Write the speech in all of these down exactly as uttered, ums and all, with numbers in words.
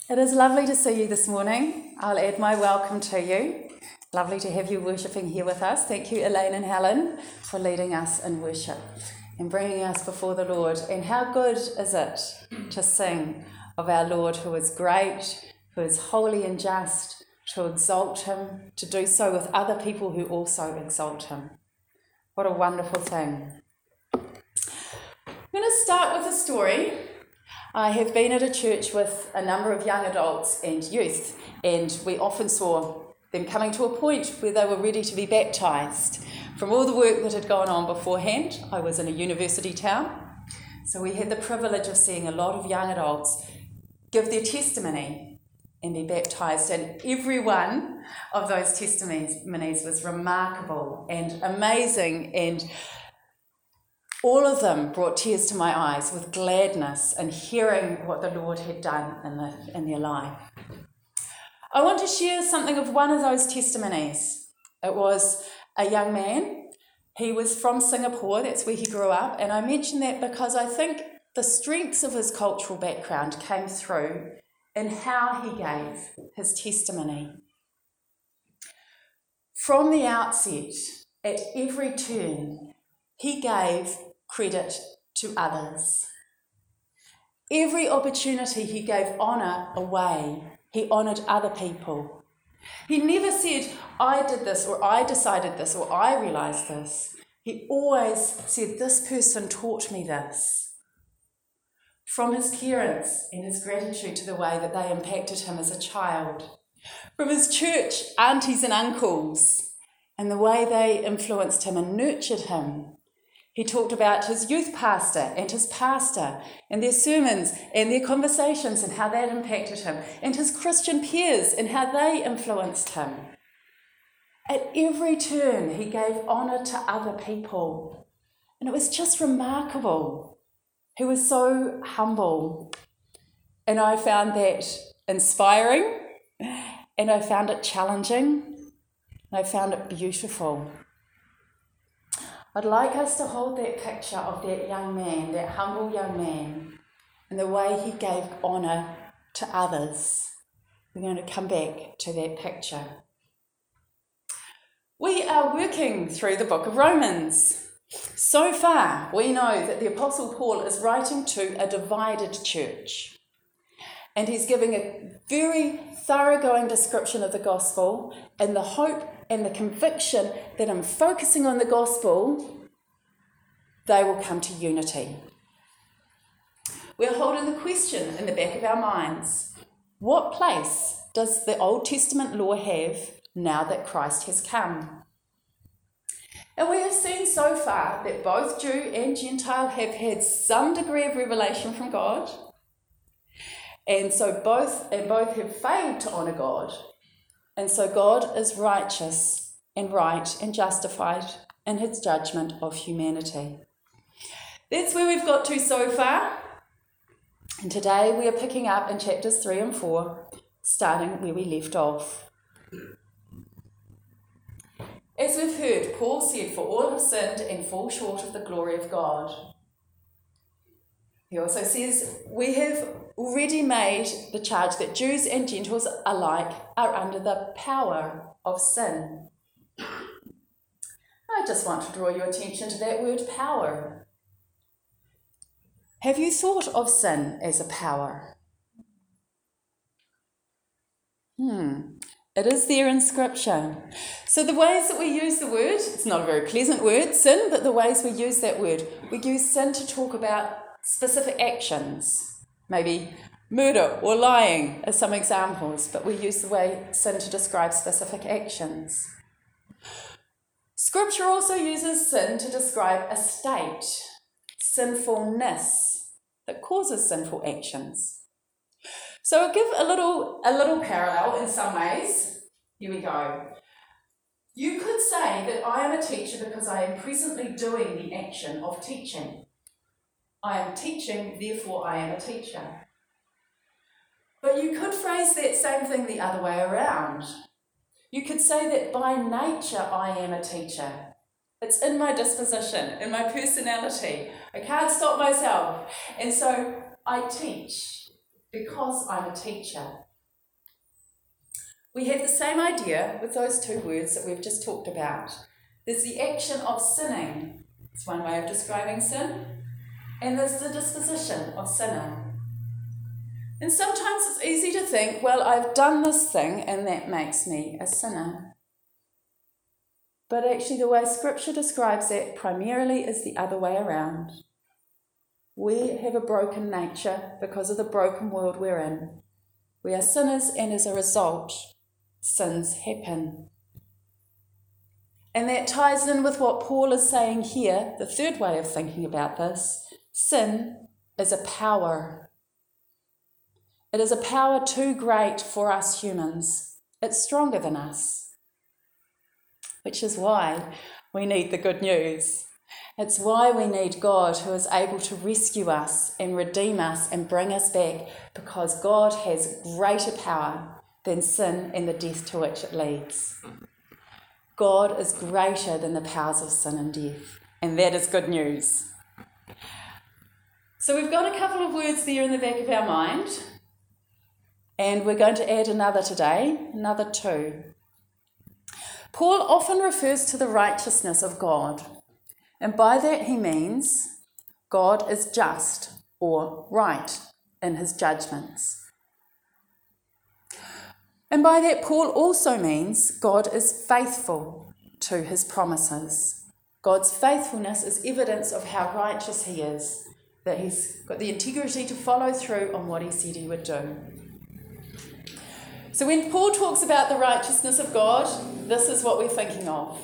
It is lovely to see you this morning. I'll add my welcome to you. Lovely to have you worshipping here with us. Thank you, Elaine and Helen, for leading us in worship and bringing us before the Lord. And how good is it to sing of our Lord, who is great, who is holy and just, to exalt him, to do so with other people who also exalt him. What a wonderful thing. I'm going to start with a story. I have been at a church with a number of young adults and youth, and we often saw them coming to a point where they were ready to be baptised. From all the work that had gone on beforehand, I was in a university town, so we had the privilege of seeing a lot of young adults give their testimony and be baptised, and every one of those testimonies was remarkable and amazing, and all of them brought tears to my eyes with gladness and hearing what the Lord had done in, the, in their life. I want to share something of one of those testimonies. It was a young man. He was from Singapore, that's where he grew up, and I mention that because I think the strengths of his cultural background came through in how he gave his testimony. From the outset, at every turn, he gave credit to others. Every opportunity he gave honour away, he honoured other people. He never said, I did this, or I decided this, or I realised this. He always said, this person taught me this. From his parents and his gratitude to the way that they impacted him as a child. From his church aunties and uncles and the way they influenced him and nurtured him. He talked about his youth pastor and his pastor and their sermons and their conversations and how that impacted him, and his Christian peers and how they influenced him. At every turn, he gave honour to other people, and it was just remarkable. He was so humble, and I found that inspiring, and I found it challenging, and I found it beautiful. I'd like us to hold that picture of that young man, that humble young man, and the way he gave honour to others. We're going to come back to that picture. We are working through the book of Romans. So far, we know that the Apostle Paul is writing to a divided church, and he's giving a very thoroughgoing description of the gospel and the hope and the conviction that in focusing on the gospel, they will come to unity. We're holding the question in the back of our minds: what place does the Old Testament law have now that Christ has come? And we have seen so far that both Jew and Gentile have had some degree of revelation from God, and so both and both have failed to honour God. And so God is righteous and right and justified in his judgment of humanity. That's where we've got to so far. And today we are picking up in chapters three and four, starting where we left off. As we've heard, Paul said, for all have sinned and fall short of the glory of God. He also says, we have already made the charge that Jews and Gentiles alike are under the power of sin. I just want to draw your attention to that word power. Have you thought of sin as a power? Hmm. It is there in Scripture. So the ways that we use the word, it's not a very pleasant word, sin, but the ways we use that word, we use sin to talk about specific actions, maybe murder or lying as some examples, but we use the way sin to describe specific actions. Scripture also uses sin to describe a state, sinfulness, that causes sinful actions. So I'll give a little, a little parallel in some ways. Here we go. You could say that I am a teacher because I am presently doing the action of teaching. I am teaching, therefore I am a teacher. But you could phrase that same thing the other way around. You could say that by nature I am a teacher. It's in my disposition, in my personality. I can't stop myself. And so I teach. because I'm a teacher. We have the same idea with those two words that we've just talked about. There's the action of sinning. It's one way of describing sin. And there's the disposition of sinning. And sometimes it's easy to think, well, I've done this thing and that makes me a sinner. But actually the way Scripture describes it primarily is the other way around. We have a broken nature because of the broken world we're in. We are sinners, and as a result, sins happen. And that ties in with what Paul is saying here, the third way of thinking about this. Sin is a power. It is a power too great for us humans. It's stronger than us. Which is why we need the good news. It's why we need God, who is able to rescue us and redeem us and bring us back, because God has greater power than sin and the death to which it leads. God is greater than the powers of sin and death, and that is good news. So we've got a couple of words there in the back of our mind, and we're going to add another today, another two. Paul often refers to the righteousness of God, and by that he means God is just or right in his judgments. And by that, Paul also means God is faithful to his promises. God's faithfulness is evidence of how righteous he is, that he's got the integrity to follow through on what he said he would do. So when Paul talks about the righteousness of God, this is what we're thinking of.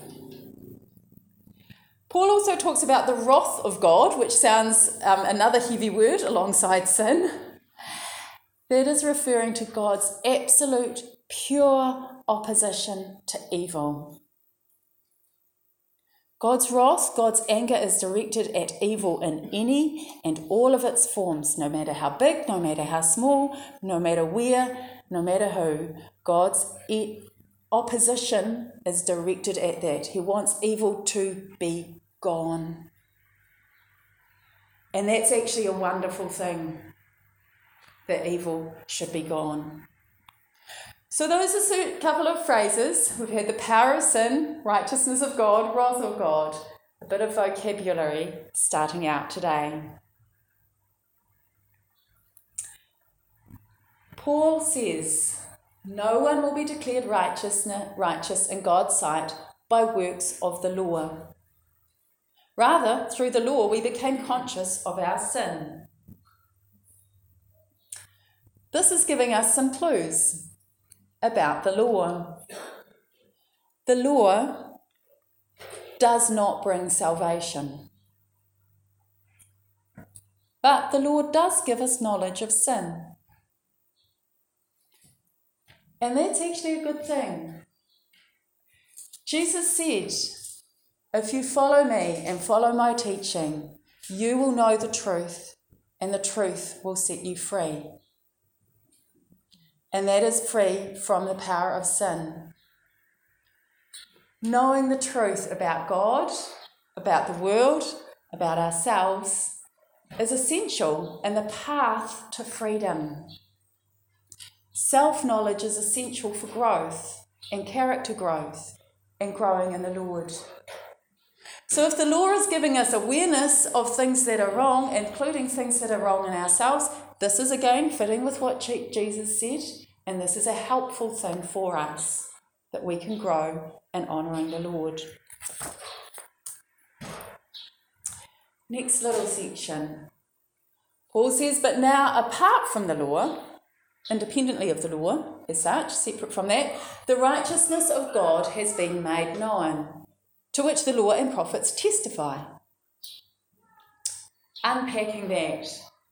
Paul also talks about the wrath of God, which sounds um, another heavy word alongside sin. That is referring to God's absolute, pure opposition to evil. God's wrath, God's anger is directed at evil in any and all of its forms, no matter how big, no matter how small, no matter where, no matter who. God's e- opposition is directed at that. He wants evil to be gone. And that's actually a wonderful thing, that evil should be gone. So those are a couple of phrases. We've had the power of sin, righteousness of God, wrath of God, a bit of vocabulary starting out today. Paul says, no one will be declared righteous, righteous in God's sight by works of the law. Rather, through the law, we became conscious of our sin. This is giving us some clues about the law. The law does not bring salvation. But the law does give us knowledge of sin. And that's actually a good thing. Jesus said, if you follow me and follow my teaching, you will know the truth, and the truth will set you free. And that is free from the power of sin. Knowing the truth about God, about the world, about ourselves is essential in the path to freedom. Self-knowledge is essential for growth and character growth and growing in the Lord. So if the law is giving us awareness of things that are wrong, including things that are wrong in ourselves, this is again fitting with what Jesus said, and this is a helpful thing for us, that we can grow in honouring the Lord. Next little section. Paul says, but now apart from the law, independently of the law as such, separate from that, the righteousness of God has been made known, to which the law and prophets testify. Unpacking that.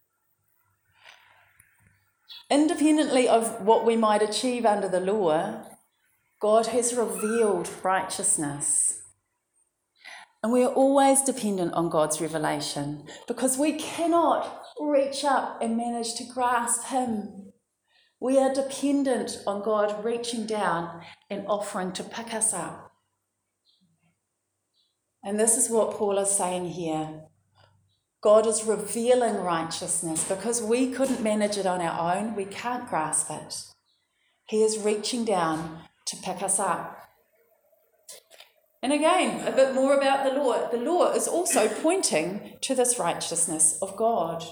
Independently of what we might achieve under the law, God has revealed righteousness. And we are always dependent on God's revelation, because we cannot reach up and manage to grasp him. We are dependent on God reaching down and offering to pick us up. And this is what Paul is saying here. God is revealing righteousness because we couldn't manage it on our own. We can't grasp it. He is reaching down to pick us up. And again, a bit more about the law. The law is also pointing to this righteousness of God.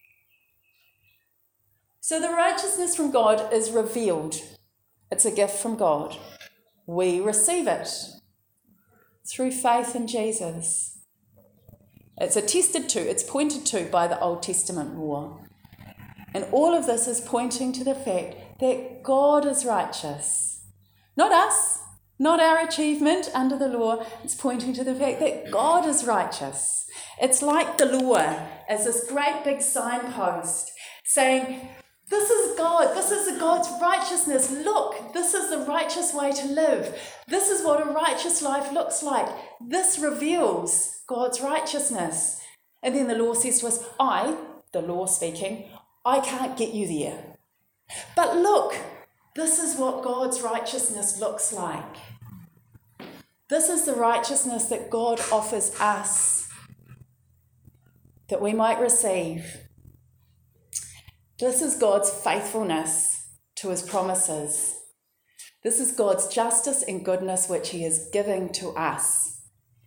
So the righteousness from God is revealed. It's a gift from God. We receive it through faith in Jesus. It's attested to, it's pointed to by the Old Testament law. And all of this is pointing to the fact that God is righteous. Not us, not our achievement under the law. It's pointing to the fact that God is righteous. It's like the law as this great big signpost saying, this is God, this is God's righteousness. Look, this is the righteous way to live. This is what a righteous life looks like. This reveals God's righteousness. And then the law says to us, I, the law speaking, I can't get you there. But look, this is what God's righteousness looks like. This is the righteousness that God offers us, that we might receive. This is God's faithfulness to his promises. This is God's justice and goodness which he is giving to us.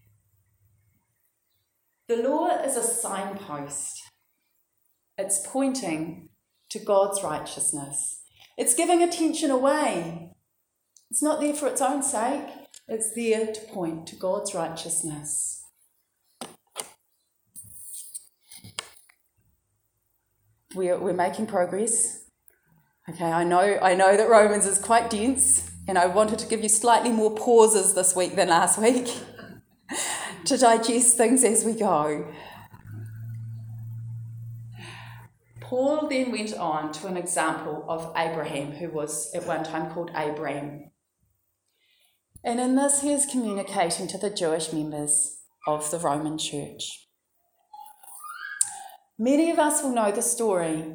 The law is a signpost. It's pointing to God's righteousness. It's giving attention away. It's not there for its own sake. It's there to point to God's righteousness. We're, we're making progress. Okay, I know, I know that Romans is quite dense, and I wanted to give you slightly more pauses this week than last week to digest things as we go. Paul then went on to an example of Abraham, who was at one time called Abram. And in this, he is communicating to the Jewish members of the Roman Church. Many of us will know the story.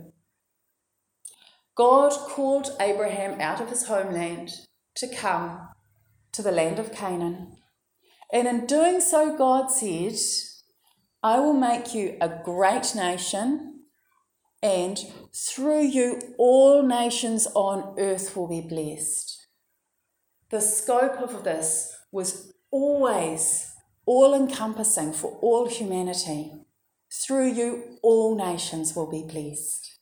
God called Abraham out of his homeland to come to the land of Canaan. And in doing so, God said, I will make you a great nation, and through you all nations on earth will be blessed. The scope of this was always all-encompassing for all humanity. Through you all nations will be blessed.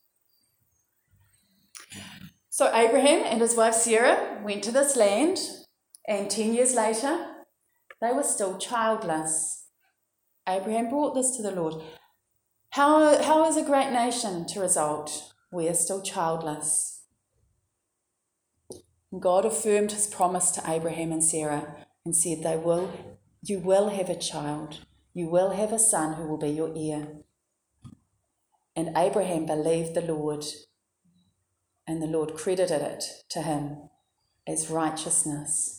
So Abraham and his wife Sarah went to this land, and ten years later, they were still childless. Abraham brought this to the Lord. How, how is a great nation to result? We are still childless. God affirmed his promise to Abraham and Sarah and said, "They will, you will have a child. You will have a son who will be your heir." And Abraham believed the Lord, and the Lord credited it to him as righteousness.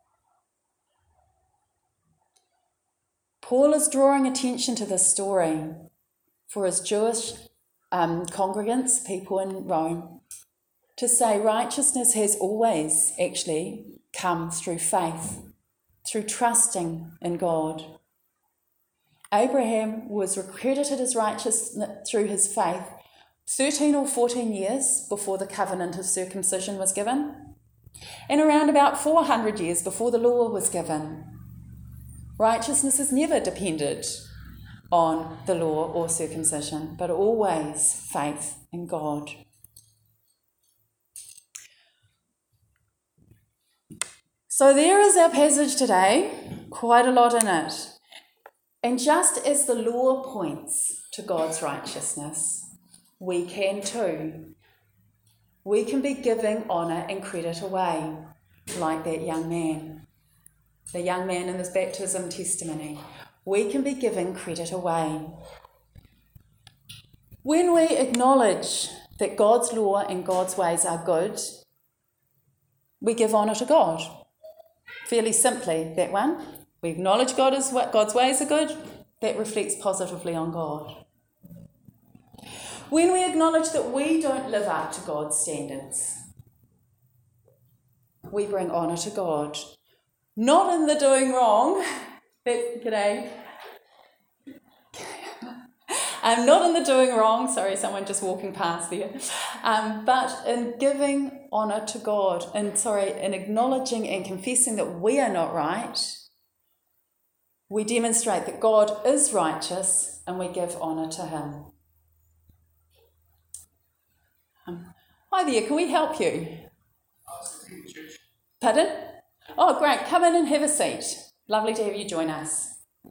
Paul is drawing attention to this story for his Jewish um, congregants, people in Rome, to say righteousness has always actually come through faith, through trusting in God. Abraham was credited as righteous through his faith thirteen or fourteen years before the covenant of circumcision was given, and around about four hundred years before the law was given. Righteousness has never depended on the law or circumcision, but always faith in God. So there is our passage today, quite a lot in it. And just as the law points to God's righteousness, we can too. We can be giving honour and credit away, like that young man, the young man in his baptism testimony. We can be giving credit away. When we acknowledge that God's law and God's ways are good, we give honour to God. Fairly simply, that one. We acknowledge God is, God's ways are good. That reflects positively on God. When we acknowledge that we don't live up to God's standards, we bring honour to God. Not in the doing wrong. That, g'day. um, not in the doing wrong, sorry, someone just walking past there, um, but in giving honour to God, and sorry, in acknowledging and confessing that we are not right, we demonstrate that God is righteous and we give honour to him. Um, hi there, can we help you? Pardon? Oh, great, come in and have a seat. Lovely to have you join us.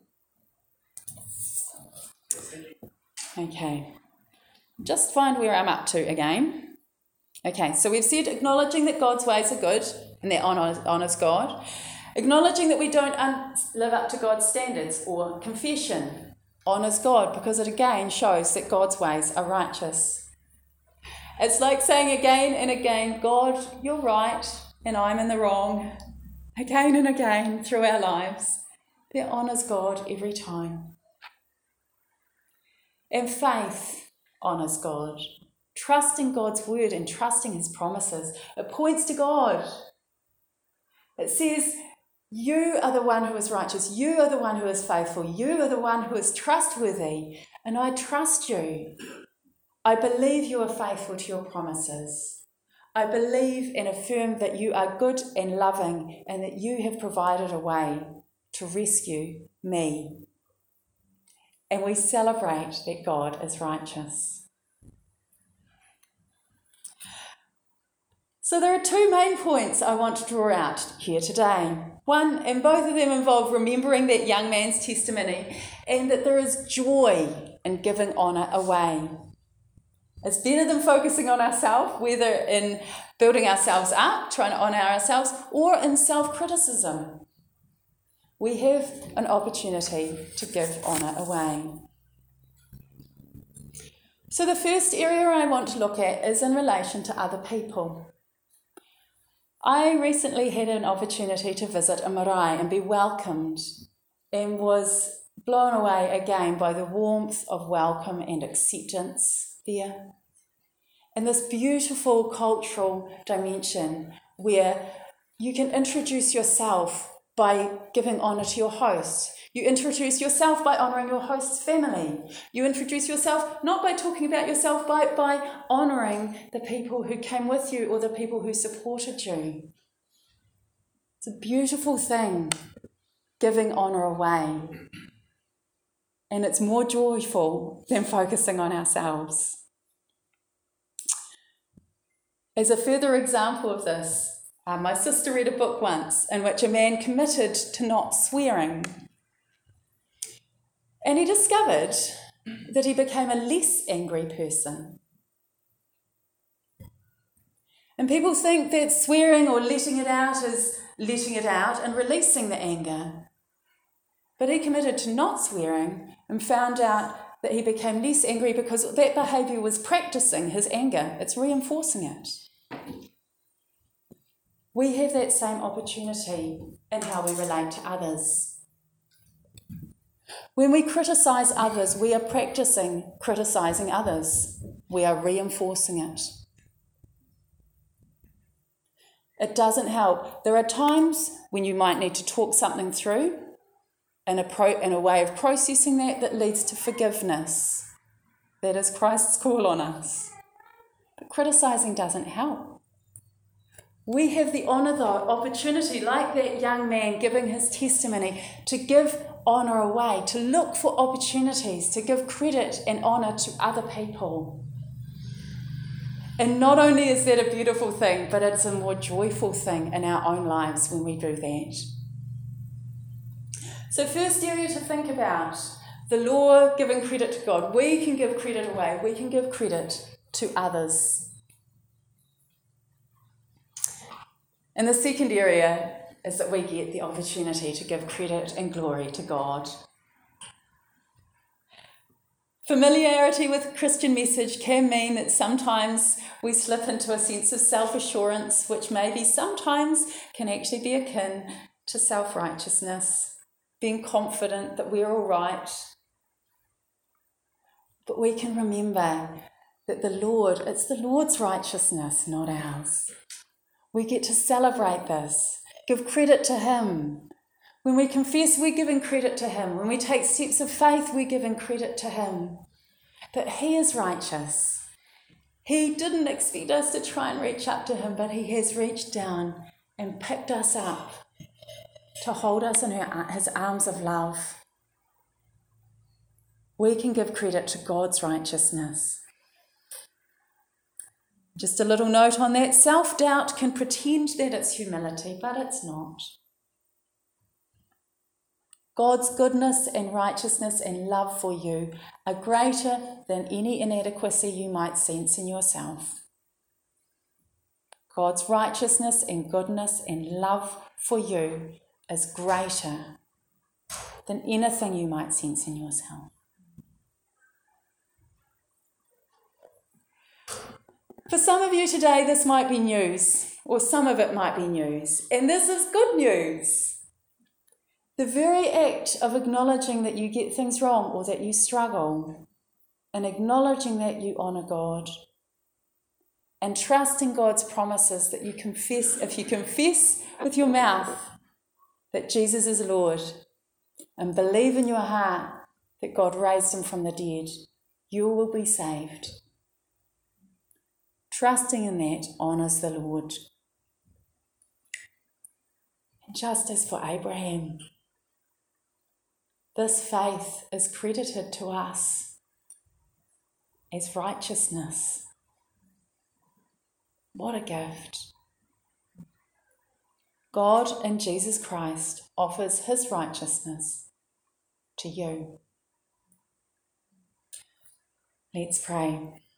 Okay, just find where I'm up to again. Okay, so we've said acknowledging that God's ways are good and that honours, honours God. Acknowledging that we don't un- live up to God's standards, or confession honours God because it again shows that God's ways are righteous. It's like saying again and again, God, you're right and I'm in the wrong, again and again through our lives. That honours God every time. And faith honours God. Trusting God's word and trusting his promises. It points to God. It says, you are the one who is righteous. You are the one who is faithful. You are the one who is trustworthy. And I trust you. I believe you are faithful to your promises. I believe and affirm that you are good and loving and that you have provided a way to rescue me. And we celebrate that God is righteous. So there are two main points I want to draw out here today. One, and both of them involve remembering that young man's testimony and that there is joy in giving honour away. It's better than focusing on ourselves, whether in building ourselves up, trying to honour ourselves, or in self-criticism. We have an opportunity to give honour away. So the first area I want to look at is in relation to other people. I recently had an opportunity to visit a marae and be welcomed, and was blown away again by the warmth of welcome and acceptance there. And this beautiful cultural dimension where you can introduce yourself by giving honour to your host. You introduce yourself by honouring your host's family. You introduce yourself not by talking about yourself, but by honouring the people who came with you or the people who supported you. It's a beautiful thing, giving honour away. And it's more joyful than focusing on ourselves. As a further example of this, uh, my sister read a book once in which a man committed to not swearing. And he discovered that he became a less angry person. And people think that swearing or letting it out is letting it out and releasing the anger. But he committed to not swearing and found out that he became less angry because that behaviour was practising his anger. It's reinforcing it. We have that same opportunity in how we relate to others. When we criticise others, we are practising criticising others. We are reinforcing it. It doesn't help. There are times when you might need to talk something through in a, pro- in a way of processing that that leads to forgiveness. That is Christ's call on us. But criticising doesn't help. We have the honour, though, opportunity, like that young man giving his testimony, to give honour away, to look for opportunities, to give credit and honour to other people. And not only is that a beautiful thing, but it's a more joyful thing in our own lives when we do that. So first area to think about, the law, giving credit to God. We can give credit away. We can give credit to others. And the second area is that we get the opportunity to give credit and glory to God. Familiarity with the Christian message can mean that sometimes we slip into a sense of self-assurance, which maybe sometimes can actually be akin to self-righteousness, being confident that we're all right. But we can remember that the Lord, it's the Lord's righteousness, not ours. We get to celebrate this, give credit to him. When we confess, we're giving credit to him. When we take steps of faith, we're giving credit to him. But he is righteous. He didn't expect us to try and reach up to him, but he has reached down and picked us up to hold us in her, his arms of love. We can give credit to God's righteousness. Just a little note on that. Self-doubt can pretend that it's humility, but it's not. God's goodness and righteousness and love for you are greater than any inadequacy you might sense in yourself. God's righteousness and goodness and love for you is greater than anything you might sense in yourself. For some of you today, this might be news, or some of it might be news, and this is good news. The very act of acknowledging that you get things wrong or that you struggle, and acknowledging that you honour God, and trusting God's promises that you confess, if you confess with your mouth that Jesus is Lord, and believe in your heart that God raised him from the dead, you will be saved. Trusting in that honours the Lord. And just as for Abraham, this faith is credited to us as righteousness. What a gift. God in Jesus Christ offers his righteousness to you. Let's pray.